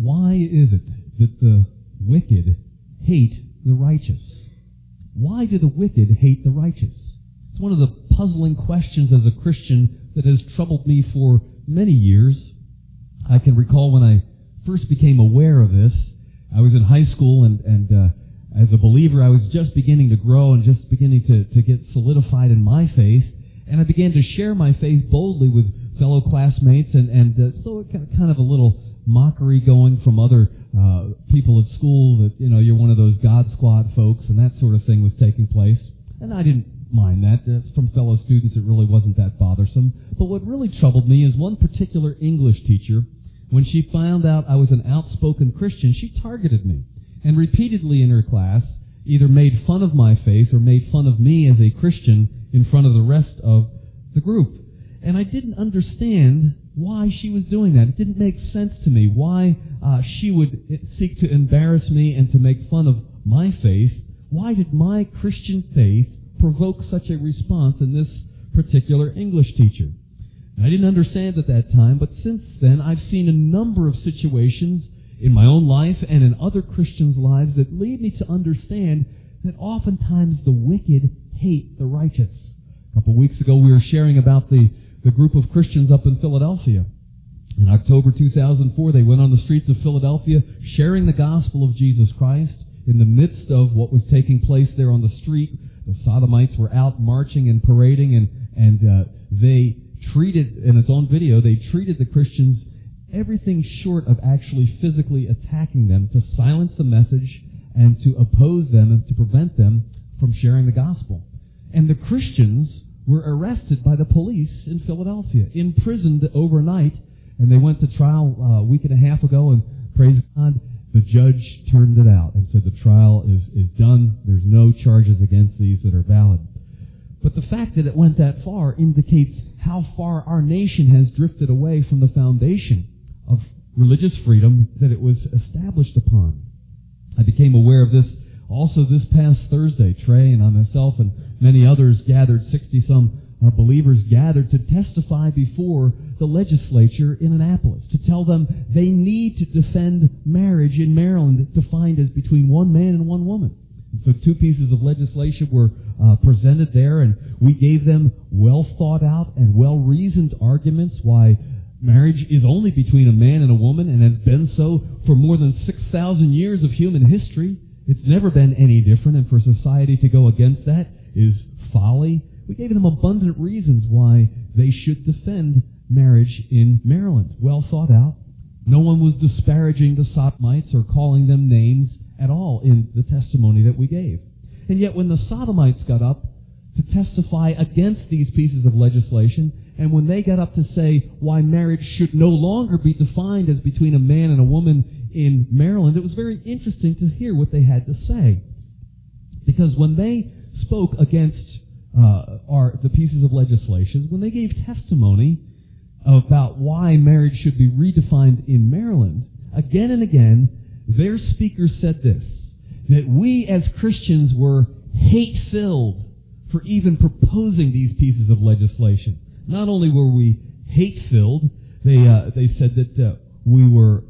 Why is it that the wicked hate the righteous? Why do the wicked hate the righteous? It's one of the puzzling questions as a Christian that has troubled me for many years. I can recall when I first became aware of this, I was in high school, and as a believer, I was just beginning to grow and just beginning to get solidified in my faith, and I began to share my faith boldly with fellow classmates, and so it kind of a little mockery going from other people at school that, you're one of those God Squad folks, and that sort of thing was taking place. And I didn't mind that. From fellow students, it really wasn't that bothersome. But what really troubled me is one particular English teacher. When she found out I was an outspoken Christian, she targeted me, and repeatedly in her class either made fun of my faith or made fun of me as a Christian in front of the rest of the group. And I didn't understand why she was doing that. It didn't make sense to me why she would seek to embarrass me and to make fun of my faith. Why did my Christian faith provoke such a response in this particular English teacher? And I didn't understand at that time, but since then I've seen a number of situations in my own life and in other Christians' lives that lead me to understand that oftentimes the wicked hate the righteous. A couple of weeks ago we were sharing about the group of Christians up in Philadelphia. In October 2004, they went on the streets of Philadelphia sharing the gospel of Jesus Christ. In the midst of what was taking place there on the street, the Sodomites were out marching and parading, and they treated, and it's on video, they treated the Christians everything short of actually physically attacking them to silence the message and to oppose them and to prevent them from sharing the gospel. And the Christians were arrested by the police in Philadelphia, imprisoned overnight, and they went to trial a week and a half ago, and praise God, the judge turned it out and said the trial is done. There's no charges against these that are valid. But the fact that it went that far indicates how far our nation has drifted away from the foundation of religious freedom that it was established upon. I became aware of this also this past Thursday. Trey and I myself and many others gathered, 60-some believers gathered to testify before the legislature in Annapolis, to tell them they need to defend marriage in Maryland defined as between one man and one woman. And so 2 pieces of legislation were presented there, and we gave them well-thought-out and well-reasoned arguments why marriage is only between a man and a woman and has been so for more than 6,000 years of human history. It's never been any different, and for society to go against that is folly. We gave them abundant reasons why they should defend marriage in Maryland. Well thought out. No one was disparaging the Sodomites or calling them names at all in the testimony that we gave. And yet when the Sodomites got up to testify against these pieces of legislation, and when they got up to say why marriage should no longer be defined as between a man and a woman in Maryland, it was very interesting to hear what they had to say. Because when they spoke against the pieces of legislation, when they gave testimony about why marriage should be redefined in Maryland, again and again, their speakers said this, that we as Christians were hate-filled for even proposing these pieces of legislation. Not only were we hate-filled, they said that we were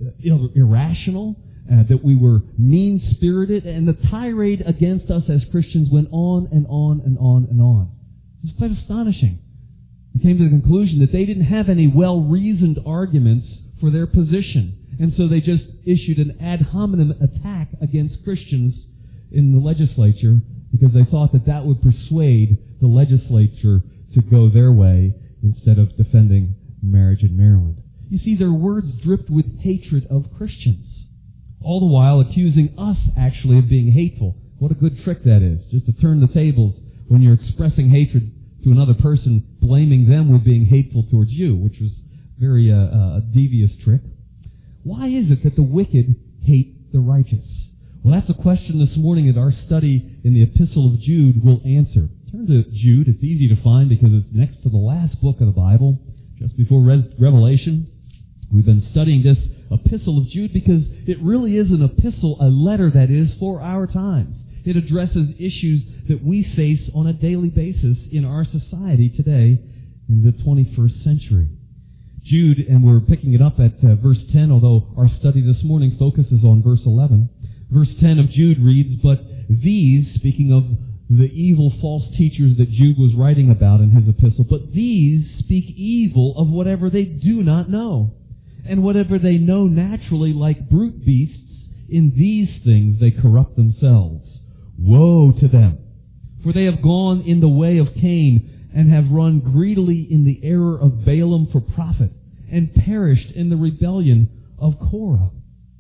irrational, that we were mean-spirited, and the tirade against us as Christians went on and on and on and on. It was quite astonishing. They came to the conclusion that they didn't have any well-reasoned arguments for their position, and so they just issued an ad hominem attack against Christians in the legislature because they thought that that would persuade the legislature to go their way instead of defending marriage in Maryland. You see, their words dripped with hatred of Christians, all the while accusing us actually of being hateful. What a good trick that is, just to turn the tables when you're expressing hatred to another person, blaming them with being hateful towards you, which was very a devious trick. Why is it that the wicked hate the righteous? Well, that's a question this morning that our study in the Epistle of Jude will answer. Turn to Jude. It's easy to find because it's next to the last book of the Bible, just before Revelation. We've been studying this Epistle of Jude because it really is an epistle, a letter that is, for our times. It addresses issues that we face on a daily basis in our society today in the 21st century. Jude, and we're picking it up at verse 10, although our study this morning focuses on verse 11. Verse 10 of Jude reads, "But these," speaking of the evil false teachers that Jude was writing about in his epistle, "but these speak evil of whatever they do not know. And whatever they know naturally, like brute beasts, in these things they corrupt themselves. Woe to them! For they have gone in the way of Cain, and have run greedily in the error of Balaam for profit, and perished in the rebellion of Korah."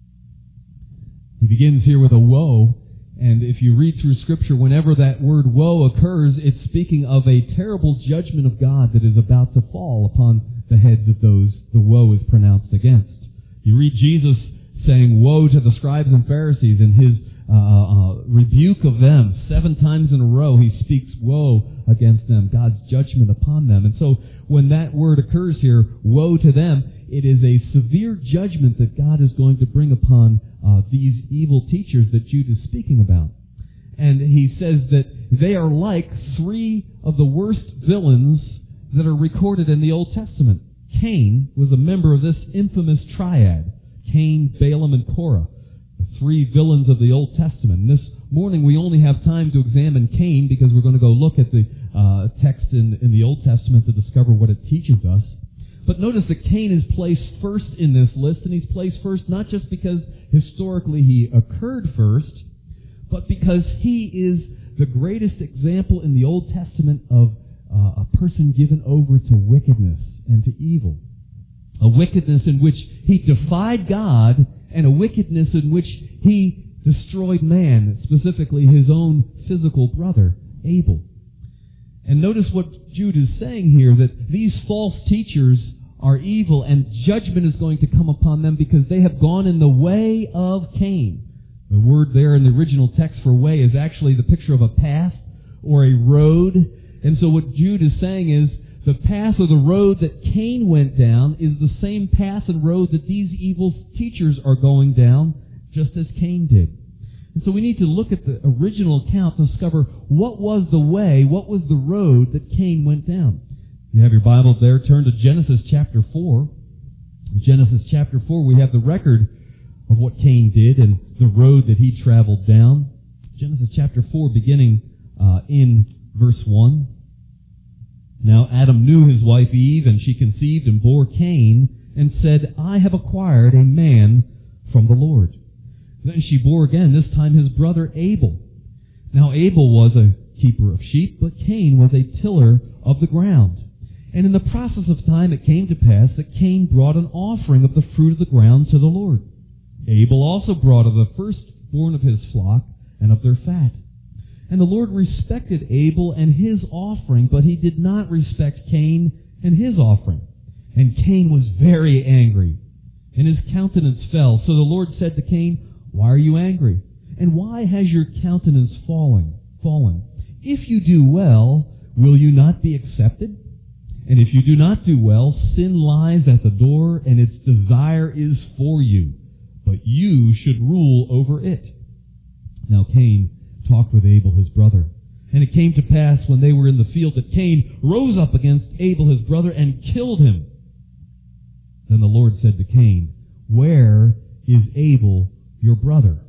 He begins here with a woe, and if you read through Scripture, whenever that word woe occurs, it's speaking of a terrible judgment of God that is about to fall upon the heads of those the woe is pronounced against. You read Jesus saying woe to the scribes and Pharisees, and his rebuke of them 7 times in a row. He speaks woe against them, God's judgment upon them. And so when that word occurs here, woe to them, it is a severe judgment that God is going to bring upon these evil teachers that Jude is speaking about. And he says that they are like 3 of the worst villains that are recorded in the Old Testament. Cain was a member of this infamous triad: Cain, Balaam, and Korah, the 3 villains of the Old Testament. And this morning we only have time to examine Cain because we're going to go look at the text in the Old Testament to discover what it teaches us. But notice that Cain is placed first in this list, and he's placed first not just because historically he occurred first, but because he is the greatest example in the Old Testament of a person given over to wickedness and to evil. A wickedness in which he defied God, and a wickedness in which he destroyed man, specifically his own physical brother, Abel. And notice what Jude is saying here, that these false teachers are evil, and judgment is going to come upon them because they have gone in the way of Cain. The word there in the original text for way is actually the picture of a path or a road. And so what Jude is saying is the path or the road that Cain went down is the same path and road that these evil teachers are going down, just as Cain did. And so we need to look at the original account to discover what was the way, what was the road that Cain went down. You have your Bible there. Turn to Genesis chapter 4. In Genesis chapter 4, we have the record of what Cain did and the road that he traveled down. Genesis chapter 4, beginning in verse 1. "Now Adam knew his wife Eve, and she conceived and bore Cain, and said, I have acquired a man from the Lord. Then she bore again, this time his brother Abel. Now Abel was a keeper of sheep, but Cain was a tiller of the ground. And in the process of time it came to pass that Cain brought an offering of the fruit of the ground to the Lord. Abel also brought of the firstborn of his flock and of their fat. And the Lord respected Abel and his offering, but he did not respect Cain and his offering. And Cain was very angry, and his countenance fell. So the Lord said to Cain, Why are you angry? And why has your countenance fallen? If you do well, will you not be accepted? And if you do not do well, sin lies at the door, and its desire is for you, but you should rule over it. Now Cain talked with Abel his brother. And it came to pass when they were in the field that Cain rose up against Abel his brother and killed him. Then the Lord said to Cain, Where is Abel your brother?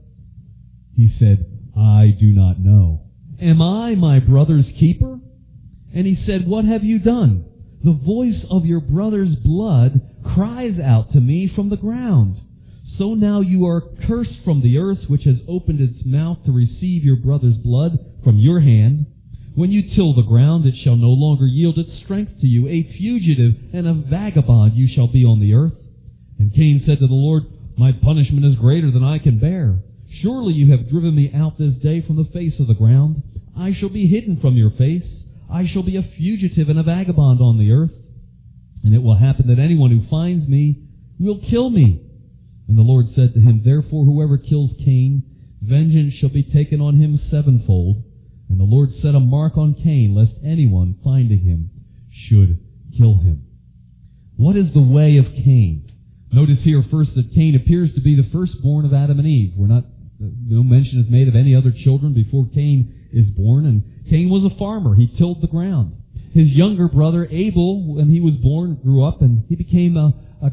He said, I do not know. Am I my brother's keeper? And he said, What have you done? The voice of your brother's blood cries out to me from the ground. So now you are cursed from the earth, which has opened its mouth to receive your brother's blood from your hand. When you till the ground, it shall no longer yield its strength to you. A fugitive and a vagabond you shall be on the earth. And Cain said to the Lord, My punishment is greater than I can bear. Surely you have driven me out this day from the face of the ground. I shall be hidden from your face. I shall be a fugitive and a vagabond on the earth. And it will happen that anyone who finds me will kill me. And the Lord said to him, Therefore whoever kills Cain, vengeance shall be taken on him sevenfold. And the Lord set a mark on Cain, lest anyone finding him should kill him. What is the way of Cain? Notice here first that Cain appears to be the firstborn of Adam and Eve. No mention is made of any other children before Cain is born. And Cain was a farmer. He tilled the ground. His younger brother Abel, when he was born, grew up, and he became a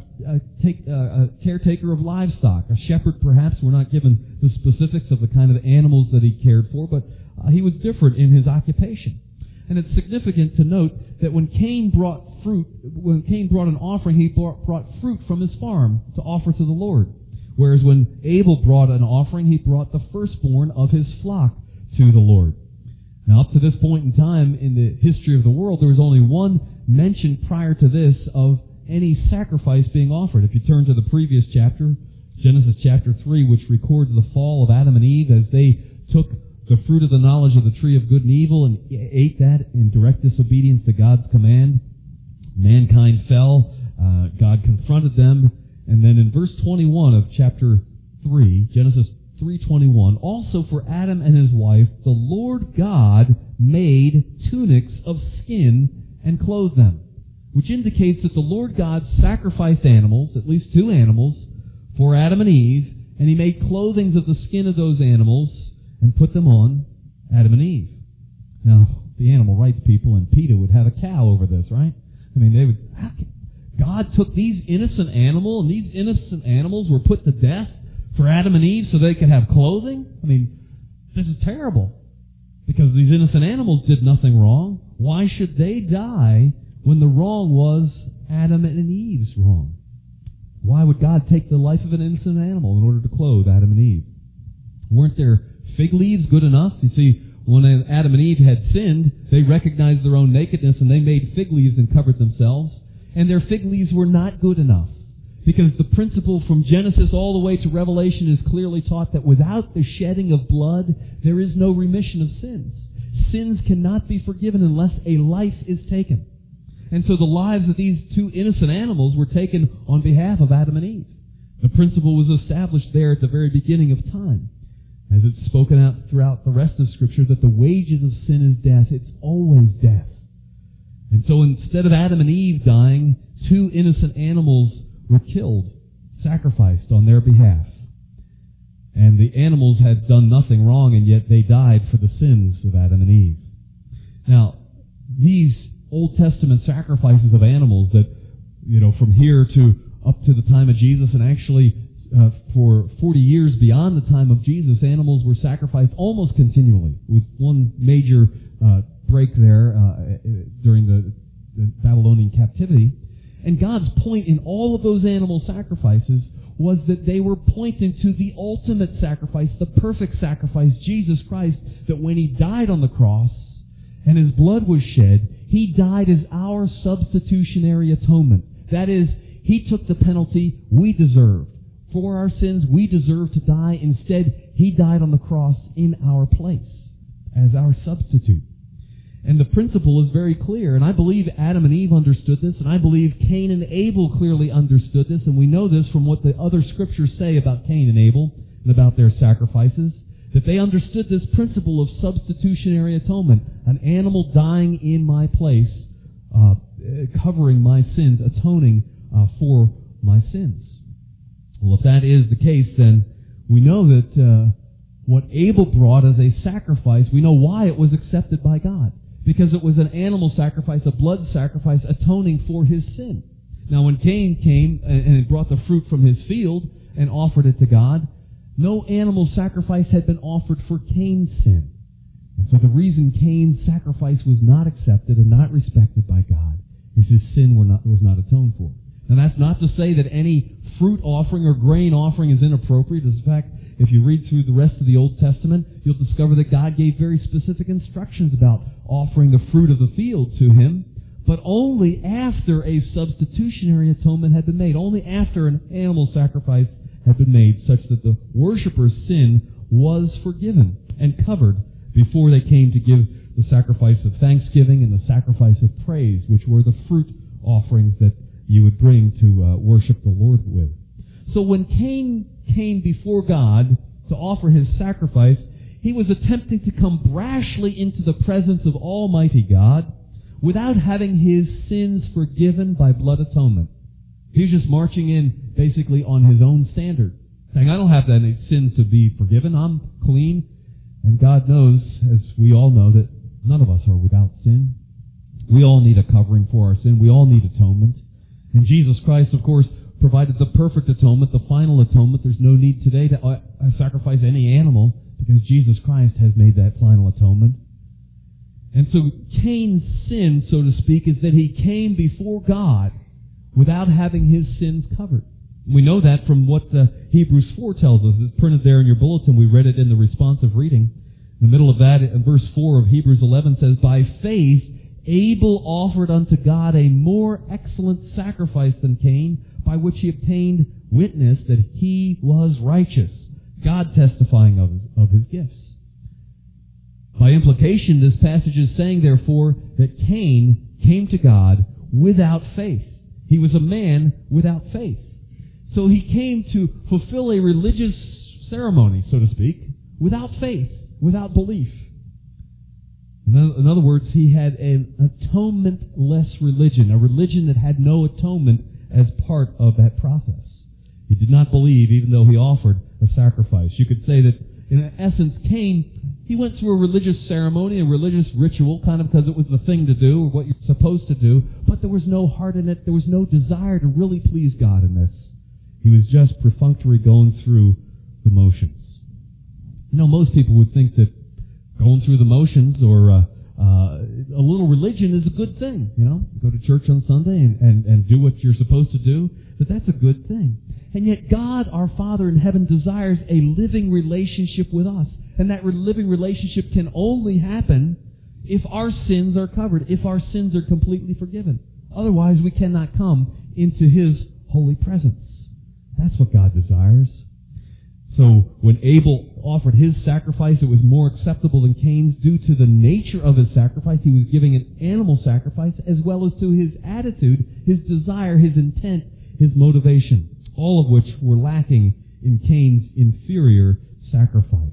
caretaker of livestock, a shepherd perhaps. We're not given the specifics of the kind of animals that he cared for, but he was different in his occupation. And it's significant to note that when Cain brought an offering, he brought fruit from his farm to offer to the Lord. Whereas when Abel brought an offering, he brought the firstborn of his flock to the Lord. Now, up to this point in time in the history of the world, there was only one mention prior to this of any sacrifice being offered. If you turn to the previous chapter, Genesis chapter 3, which records the fall of Adam and Eve as they took the fruit of the knowledge of the tree of good and evil and ate that in direct disobedience to God's command. Mankind fell. God confronted them. And then in verse 21 of chapter 3, Genesis 3:21, also for Adam and his wife, the Lord God made tunics of skin and clothed them, which indicates that the Lord God sacrificed animals, at least 2 animals, for Adam and Eve, and He made clothings of the skin of those animals and put them on Adam and Eve. Now, the animal rights people in PETA would have a cow over this, right? I mean, they would... God took these innocent animals, and these innocent animals were put to death for Adam and Eve so they could have clothing? I mean, this is terrible. Because these innocent animals did nothing wrong. Why should they die when the wrong was Adam and Eve's wrong? Why would God take the life of an innocent animal in order to clothe Adam and Eve? Weren't their fig leaves good enough? You see, when Adam and Eve had sinned, they recognized their own nakedness and they made fig leaves and covered themselves. And their fig leaves were not good enough. Because the principle from Genesis all the way to Revelation is clearly taught that without the shedding of blood, there is no remission of sins. Sins cannot be forgiven unless a life is taken. And so the lives of these 2 innocent animals were taken on behalf of Adam and Eve. The principle was established there at the very beginning of time. As it's spoken out throughout the rest of Scripture, that the wages of sin is death. It's always death. And so instead of Adam and Eve dying, 2 innocent animals were killed, sacrificed on their behalf. And the animals had done nothing wrong, and yet they died for the sins of Adam and Eve. Now, these Old Testament sacrifices of animals that, from here to up to the time of Jesus, and actually for 40 years beyond the time of Jesus, animals were sacrificed almost continually, with one major break there during the Babylonian captivity. And God's point in all of those animal sacrifices was that they were pointing to the ultimate sacrifice, the perfect sacrifice, Jesus Christ, that when He died on the cross and His blood was shed, He died as our substitutionary atonement. That is, He took the penalty we deserved. For our sins, we deserve to die. Instead, He died on the cross in our place as our substitute. And the principle is very clear, and I believe Adam and Eve understood this, and I believe Cain and Abel clearly understood this, and we know this from what the other Scriptures say about Cain and Abel and about their sacrifices, that they understood this principle of substitutionary atonement, an animal dying in my place, covering my sins, atoning for my sins. Well, if that is the case, then we know that what Abel brought as a sacrifice, we know why it was accepted by God. Because it was an animal sacrifice, a blood sacrifice, atoning for his sin. Now, when Cain came and brought the fruit from his field and offered it to God, no animal sacrifice had been offered for Cain's sin. And so the reason Cain's sacrifice was not accepted and not respected by God is his sin was not atoned for. And that's not to say that any fruit offering or grain offering is inappropriate. In fact, if you read through the rest of the Old Testament, you'll discover that God gave very specific instructions about offering the fruit of the field to Him, but only after a substitutionary atonement had been made, only after an animal sacrifice had been made, such that the worshipper's sin was forgiven and covered before they came to give the sacrifice of thanksgiving and the sacrifice of praise, which were the fruit offerings that you would bring to worship the Lord with. So when Cain came before God to offer his sacrifice, he was attempting to come brashly into the presence of Almighty God without having his sins forgiven by blood atonement. He was just marching in basically on his own standard, saying, I don't have any sins to be forgiven, I'm clean. And God knows, as we all know, that none of us are without sin. We all need a covering for our sin. We all need atonement. And Jesus Christ, of course, provided the perfect atonement, the final atonement. There's no need today to sacrifice any animal because Jesus Christ has made that final atonement. And so Cain's sin, so to speak, is that he came before God without having his sins covered. We know that from what Hebrews 4 tells us. It's printed there in your bulletin. We read it in the responsive reading. In the middle of that, in verse 4 of Hebrews 11 says, "By faith Abel offered unto God a more excellent sacrifice than Cain, by which he obtained witness that he was righteous, God testifying of his gifts." By implication, this passage is saying, therefore, that Cain came to God without faith. He was a man without faith. So he came to fulfill a religious ceremony, so to speak, without faith, without belief. In other words, he had an atonement-less religion, a religion that had no atonement as part of that process. He did not believe, even though he offered a sacrifice. You could say that, in essence, Cain, he went through a religious ceremony, a religious ritual, kind of because it was the thing to do, or what you're supposed to do, but there was no heart in it. There was no desire to really please God in this. He was just perfunctory going through the motions. You know, most people would think that going through the motions or a little religion is a good thing. You know, go to church on Sunday and do what you're supposed to do, that's a good thing. And yet God, our Father in heaven, desires a living relationship with us. And that living relationship can only happen if our sins are covered, if our sins are completely forgiven. Otherwise, we cannot come into His holy presence. That's what God desires. So when Abel offered his sacrifice, it was more acceptable than Cain's due to the nature of his sacrifice. He was giving an animal sacrifice, as well as to his attitude, his desire, his intent, his motivation, all of which were lacking in Cain's inferior sacrifice.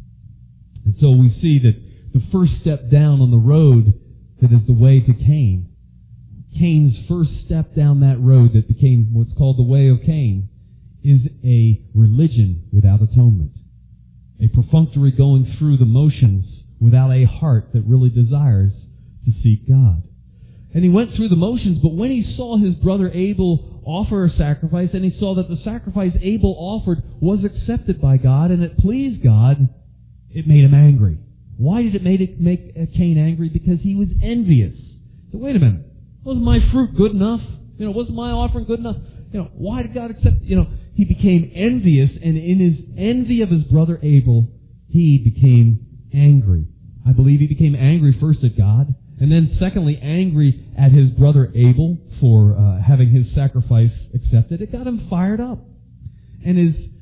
And so we see that the first step down on the road that is the way to Cain, Cain's first step down that road that became what's called the way of Cain, is a religion without atonement. A perfunctory going through the motions without a heart that really desires to seek God. And he went through the motions, but when he saw his brother Abel offer a sacrifice, and he saw that the sacrifice Abel offered was accepted by God, and it pleased God, it made him angry. Why did it make Cain angry? Because he was envious. So wait a minute, wasn't my fruit good enough? Wasn't my offering good enough? Why did God accept it? He became envious, and in his envy of his brother Abel, he became angry. I believe he became angry first at God, and then secondly, angry at his brother Abel for having his sacrifice accepted. It got him fired up. And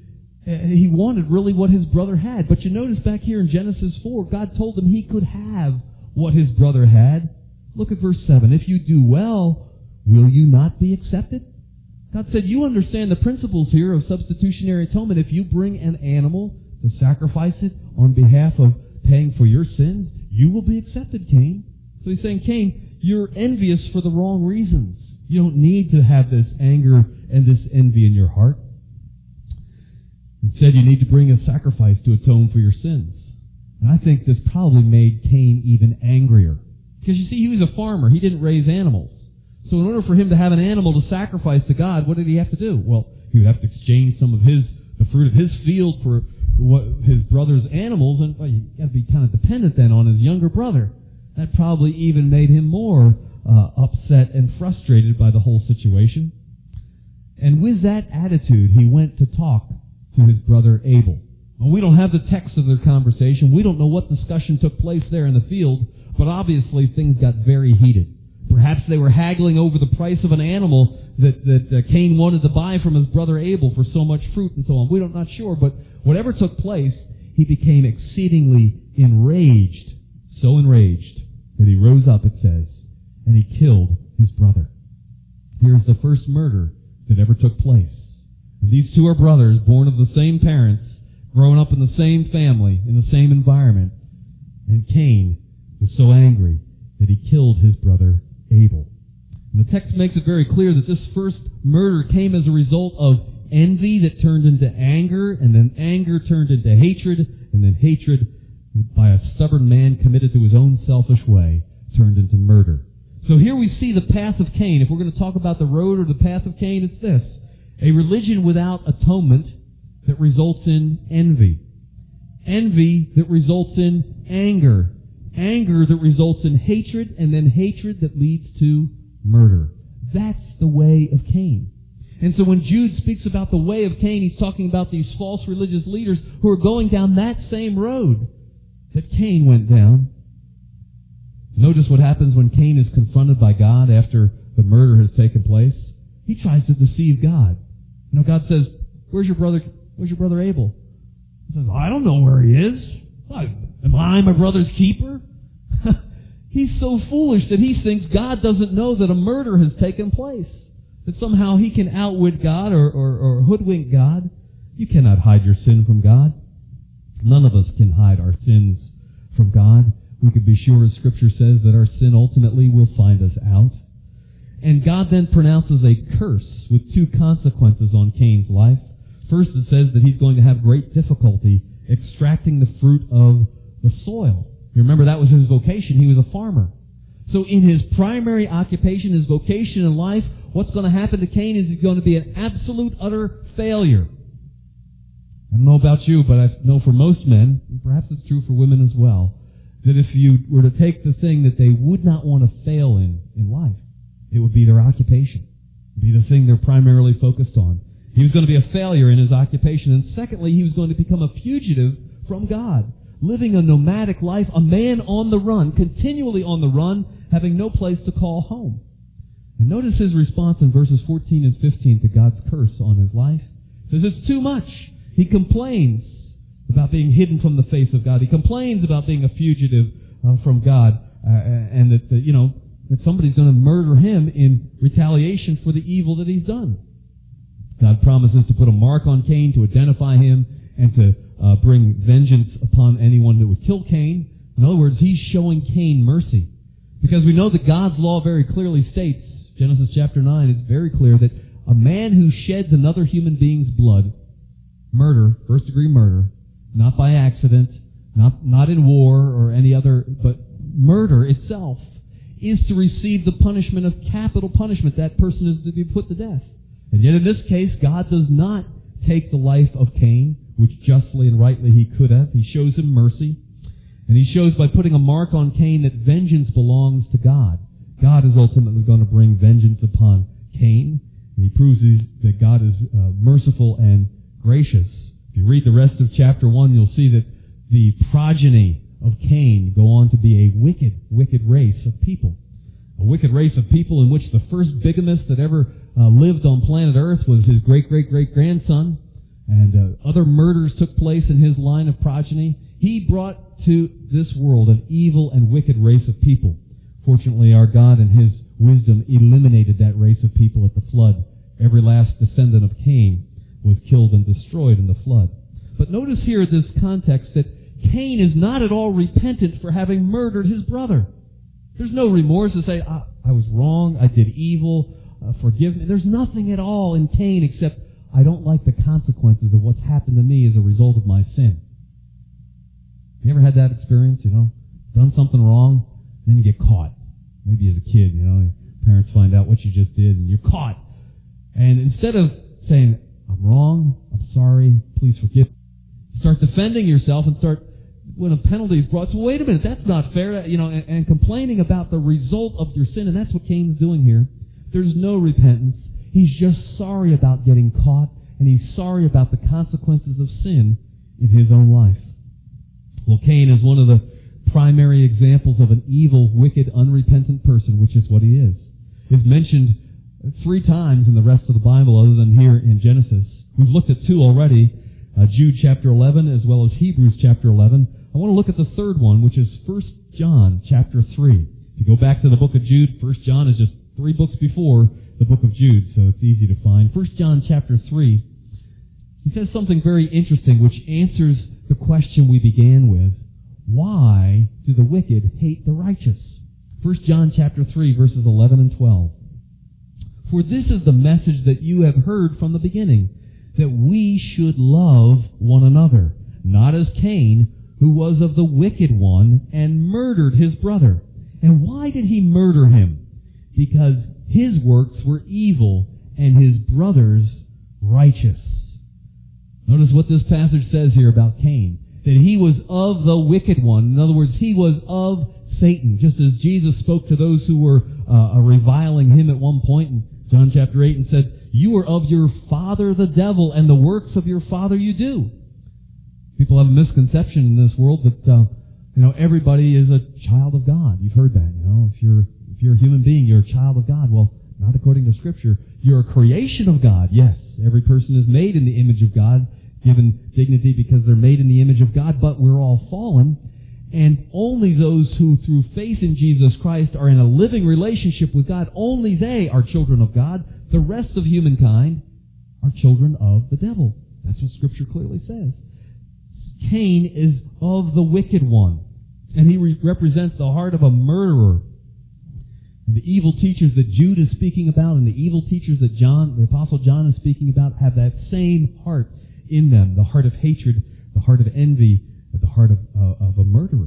he wanted really what his brother had. But you notice back here in Genesis 4, God told him he could have what his brother had. Look at verse 7. If you do well, will you not be accepted? God said, you understand the principles here of substitutionary atonement. If you bring an animal to sacrifice it on behalf of paying for your sins, you will be accepted, Cain. So he's saying, Cain, you're envious for the wrong reasons. You don't need to have this anger and this envy in your heart. Instead, you need to bring a sacrifice to atone for your sins. And I think this probably made Cain even angrier. Because you see, he was a farmer. He didn't raise animals. So in order for him to have an animal to sacrifice to God, what did he have to do? Well, he would have to exchange some of the fruit of his field for his brother's animals, and you got to be kind of dependent then on his younger brother. That probably even made him more upset and frustrated by the whole situation. And with that attitude, he went to talk to his brother Abel. Well, we don't have the text of their conversation. We don't know what discussion took place there in the field, but obviously things got very heated. Perhaps they were haggling over the price of an animal that Cain wanted to buy from his brother Abel for so much fruit and so on. We're not sure, but whatever took place, he became exceedingly enraged. So enraged that he rose up, it says, and he killed his brother. Here's the first murder that ever took place. And these two are brothers, born of the same parents, growing up in the same family, in the same environment. And Cain was so angry that he killed his brother Abel. And the text makes it very clear that this first murder came as a result of envy that turned into anger, and then anger turned into hatred, and then hatred by a stubborn man committed to his own selfish way turned into murder. So here we see the path of Cain. If we're going to talk about the road or the path of Cain, it's this: a religion without atonement that results in envy. Envy that results in anger. Anger that results in hatred, and then hatred that leads to murder. That's the way of Cain. And so when Jude speaks about the way of Cain, he's talking about these false religious leaders who are going down that same road that Cain went down. Notice what happens when Cain is confronted by God after the murder has taken place. He tries to deceive God. You know, God says, Where's your brother Abel? He says, I don't know where he is. Am I my brother's keeper? He's so foolish that he thinks God doesn't know that a murder has taken place. That somehow he can outwit God or hoodwink God. You cannot hide your sin from God. None of us can hide our sins from God. We can be sure, as Scripture says, that our sin ultimately will find us out. And God then pronounces a curse with two consequences on Cain's life. First, it says that he's going to have great difficulty extracting the fruit of the soil. You remember that was his vocation. He was a farmer. So in his primary occupation, his vocation in life, what's going to happen to Cain is he's going to be an absolute, utter failure. I don't know about you, but I know for most men, and perhaps it's true for women as well, that if you were to take the thing that they would not want to fail in life, it would be their occupation. It would be the thing they're primarily focused on. He was going to be a failure in his occupation. And secondly, he was going to become a fugitive from God, living a nomadic life, a man on the run, continually on the run, having no place to call home. And notice his response in verses 14 and 15 to God's curse on his life. He says, it's too much. He complains about being hidden from the face of God. He complains about being a fugitive from God, and that somebody's going to murder him in retaliation for the evil that he's done. God promises to put a mark on Cain, to identify him, and to bring vengeance upon anyone that would kill Cain. In other words, he's showing Cain mercy. Because we know that God's law very clearly states, Genesis chapter 9, it's very clear that a man who sheds another human being's blood, murder, first-degree murder, not by accident, not in war or any other, but murder itself, is to receive the punishment of capital punishment. That person is to be put to death. And yet in this case, God does not take the life of Cain, which justly and rightly he could have. He shows him mercy. And he shows by putting a mark on Cain that vengeance belongs to God. God is ultimately going to bring vengeance upon Cain. And he proves that God is merciful and gracious. If you read the rest of chapter 1, you'll see that the progeny of Cain go on to be a wicked race of people. A wicked race of people in which the first bigamist that ever lived on planet Earth was his great-great-great-grandson. And other murders took place in his line of progeny. He brought to this world an evil and wicked race of people. Fortunately, our God in His wisdom eliminated that race of people at the flood. Every last descendant of Cain was killed and destroyed in the flood. But notice here this context that Cain is not at all repentant for having murdered his brother. There's no remorse to say, I was wrong, I did evil, forgive me. There's nothing at all in Cain except, I don't like the consequences of what's happened to me as a result of my sin. You ever had that experience, done something wrong, and then you get caught? Maybe as a kid, your parents find out what you just did, and you're caught. And instead of saying, I'm wrong, I'm sorry, please forgive me, start defending yourself and when a penalty is brought, so wait a minute, that's not fair, and complaining about the result of your sin, and that's what Cain's doing here. There's no repentance. He's just sorry about getting caught, and he's sorry about the consequences of sin in his own life. Well, Cain is one of the primary examples of an evil, wicked, unrepentant person, which is what he is. He's mentioned 3 times in the rest of the Bible other than here in Genesis. We've looked at 2 already, Jude chapter 11 as well as Hebrews chapter 11. I want to look at the third one, which is 1 John chapter 3. If you go back to the book of Jude, 1 John is just 3 books before the book of Jude, so it's easy to find. 1 John chapter 3, he says something very interesting which answers the question we began with. Why do the wicked hate the righteous? 1 John chapter 3, verses 11 and 12. For this is the message that you have heard from the beginning, that we should love one another, not as Cain, who was of the wicked one, and murdered his brother. And why did he murder him? because his works were evil and his brother's righteous. Notice what this passage says here about Cain, that he was of the wicked one. In other words, he was of Satan, just as Jesus spoke to those who were reviling him at one point in John chapter 8 and said, "You are of your father the devil, and the works of your father you do." People have a misconception in this world that everybody is a child of God. You've heard that. If you're a human being, you're a child of God. Well, not according to Scripture. You're a creation of God. Yes, every person is made in the image of God, given dignity because they're made in the image of God, but we're all fallen. And only those who, through faith in Jesus Christ, are in a living relationship with God, only they are children of God. The rest of humankind are children of the devil. That's what Scripture clearly says. Cain is of the wicked one, and he represents the heart of a murderer. And the evil teachers that Jude is speaking about and the evil teachers that the Apostle John is speaking about have that same heart in them, the heart of hatred, the heart of envy, the heart of a murderer.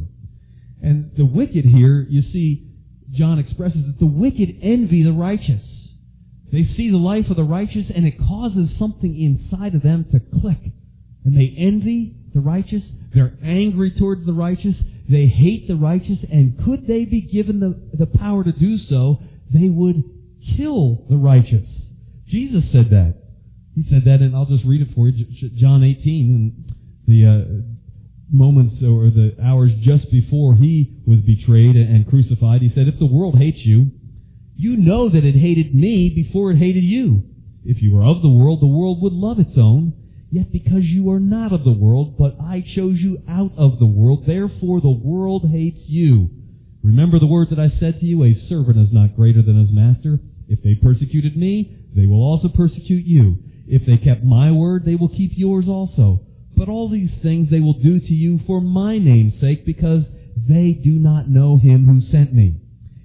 And the wicked here, you see, John expresses that the wicked envy the righteous. They see the life of the righteous and it causes something inside of them to click. And they envy the righteous. They're angry towards the righteous. They hate the righteous. And could they be given the power to do so, they would kill the righteous. Jesus said that. He said that, and I'll just read it for you. John 18, and the moments or the hours just before he was betrayed and crucified, he said, "If the world hates you, you know that it hated me before it hated you. If you were of the world would love its own. Yet because you are not of the world, but I chose you out of the world, therefore the world hates you. Remember the word that I said to you, a servant is not greater than his master. If they persecuted me, they will also persecute you. If they kept my word, they will keep yours also. But all these things they will do to you for my name's sake, because they do not know him who sent me.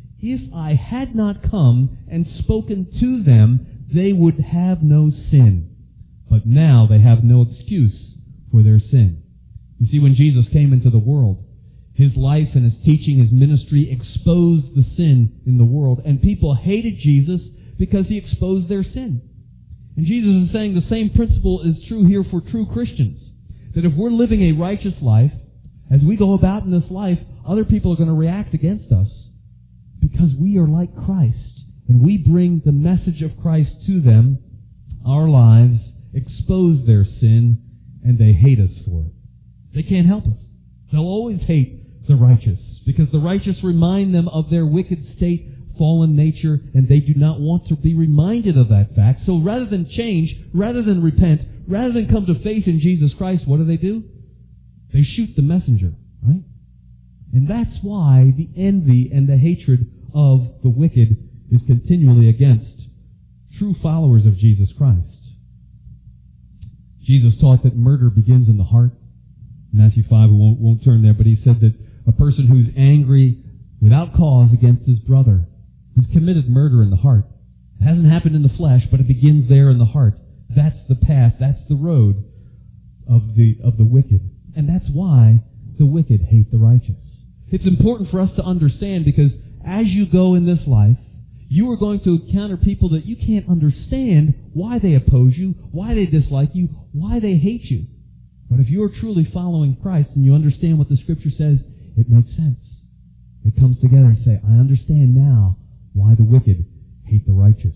If I had not come and spoken to them, they would have no sin. But now they have no excuse for their sin." You see, when Jesus came into the world, his life and his teaching, his ministry exposed the sin in the world. And people hated Jesus because he exposed their sin. And Jesus is saying the same principle is true here for true Christians. That if we're living a righteous life, as we go about in this life, other people are going to react against us because we are like Christ. And we bring the message of Christ to them. Our lives expose their sin, and they hate us for it. They can't help us. They'll always hate the righteous, because the righteous remind them of their wicked state, fallen nature, and they do not want to be reminded of that fact. So rather than change, rather than repent, rather than come to faith in Jesus Christ, what do? They shoot the messenger, right? And that's why the envy and the hatred of the wicked is continually against true followers of Jesus Christ. Jesus taught that murder begins in the heart. Matthew 5, we won't turn there, but he said that a person who's angry without cause against his brother has committed murder in the heart. It hasn't happened in the flesh, but it begins there in the heart. That's the path, that's the road of the wicked. And that's why the wicked hate the righteous. It's important for us to understand, because as you go in this life, you are going to encounter people that you can't understand why they oppose you, why they dislike you, why they hate you. But if you are truly following Christ and you understand what the Scripture says, it makes sense. It comes together and say, I understand now why the wicked hate the righteous.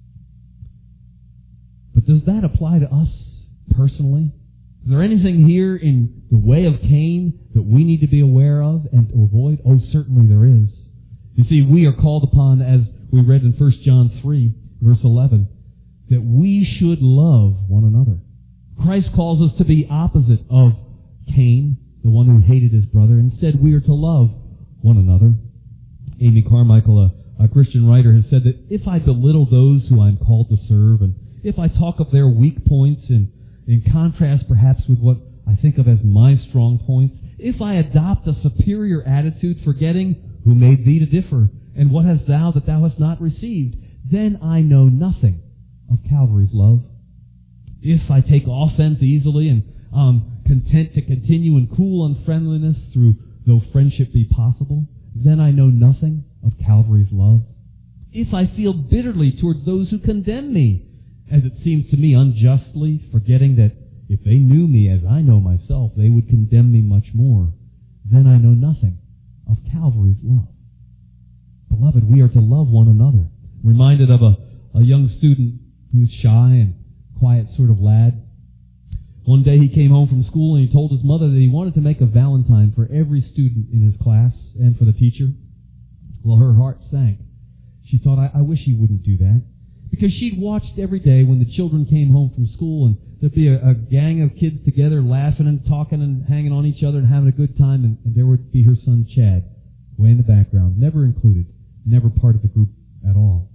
But does that apply to us personally? Is there anything here in the way of Cain that we need to be aware of and to avoid? Oh, certainly there is. You see, we are called upon, as we read in 1 John 3, verse 11, that we should love one another. Christ calls us to be opposite of Cain, the one who hated his brother. Instead, we are to love one another. Amy Carmichael, a Christian writer, has said that if I belittle those who I'm called to serve, and if I talk of their weak points in contrast perhaps with what I think of as my strong points, if I adopt a superior attitude, forgetting who made thee to differ, and what hast thou that thou hast not received, then I know nothing of Calvary's love. If I take offense easily and content to continue in cool unfriendliness though friendship be possible, then I know nothing of Calvary's love. if I feel bitterly towards those who condemn me, as it seems to me unjustly, forgetting that if they knew me as I know myself, they would condemn me much more, then I know nothing of Calvary's love. Beloved, we are to love one another. I'm reminded of a young student who was shy and quiet sort of lad. One day he came home from school and he told his mother that he wanted to make a valentine for every student in his class and for the teacher. Well, her heart sank. She thought, I wish he wouldn't do that. Because she'd watched every day when the children came home from school, and there'd be a gang of kids together laughing and talking and hanging on each other and having a good time, and there would be her son Chad, way in the background, never included, never part of the group at all.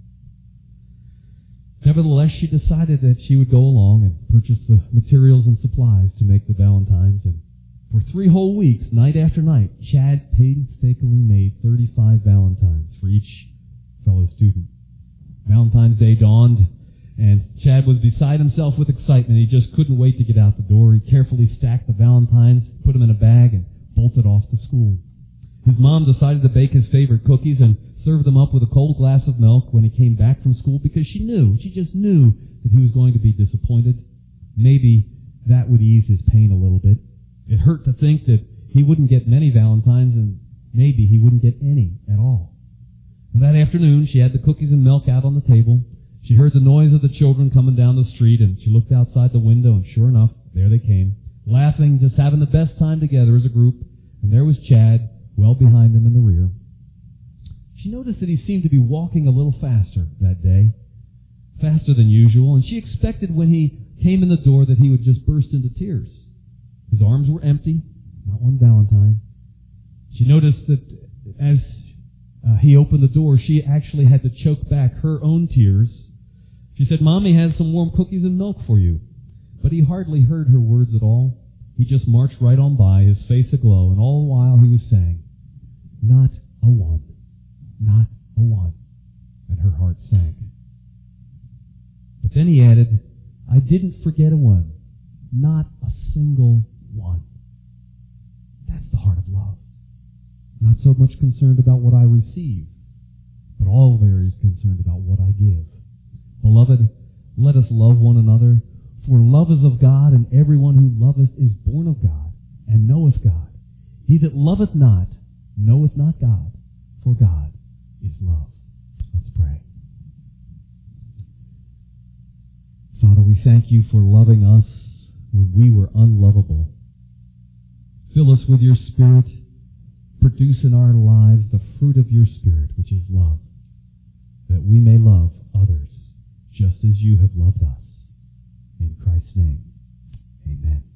Nevertheless, she decided that she would go along and purchase the materials and supplies to make the valentines, and for 3 whole weeks, night after night, Chad painstakingly made 35 valentines for each fellow student. Valentine's Day dawned, and Chad was beside himself with excitement. He just couldn't wait to get out the door. He carefully stacked the valentines, put them in a bag, and bolted off to school. His mom decided to bake his favorite cookies and serve them up with a cold glass of milk when he came back from school, because she just knew that he was going to be disappointed. Maybe that would ease his pain a little bit. It hurt to think that he wouldn't get many valentines, and maybe he wouldn't get any at all. And that afternoon, she had the cookies and milk out on the table. She heard the noise of the children coming down the street, and she looked outside the window, and sure enough, there they came, laughing, just having the best time together as a group, and there was Chad, well behind them in the rear. She noticed that he seemed to be walking a little faster that day, faster than usual, and she expected when he came in the door that he would just burst into tears. His arms were empty, not one valentine. She noticed that as he opened the door, she actually had to choke back her own tears. She said, "Mommy has some warm cookies and milk for you." But he hardly heard her words at all. He just marched right on by, his face aglow, and all the while he was saying, "Not a one, not a one." And her heart sank. But then he added, "I didn't forget a one, not a single one." That's the heart of love. Not so much concerned about what I receive, but always concerned about what I give. Beloved, let us love one another, for love is of God, and everyone who loveth is born of God, and knoweth God. He that loveth not, knoweth not God, for God is love. Let's pray. Father, we thank you for loving us when we were unlovable. Fill us with your Spirit. Produce in our lives the fruit of your Spirit, which is love, that we may love others just as you have loved us. In Christ's name, amen.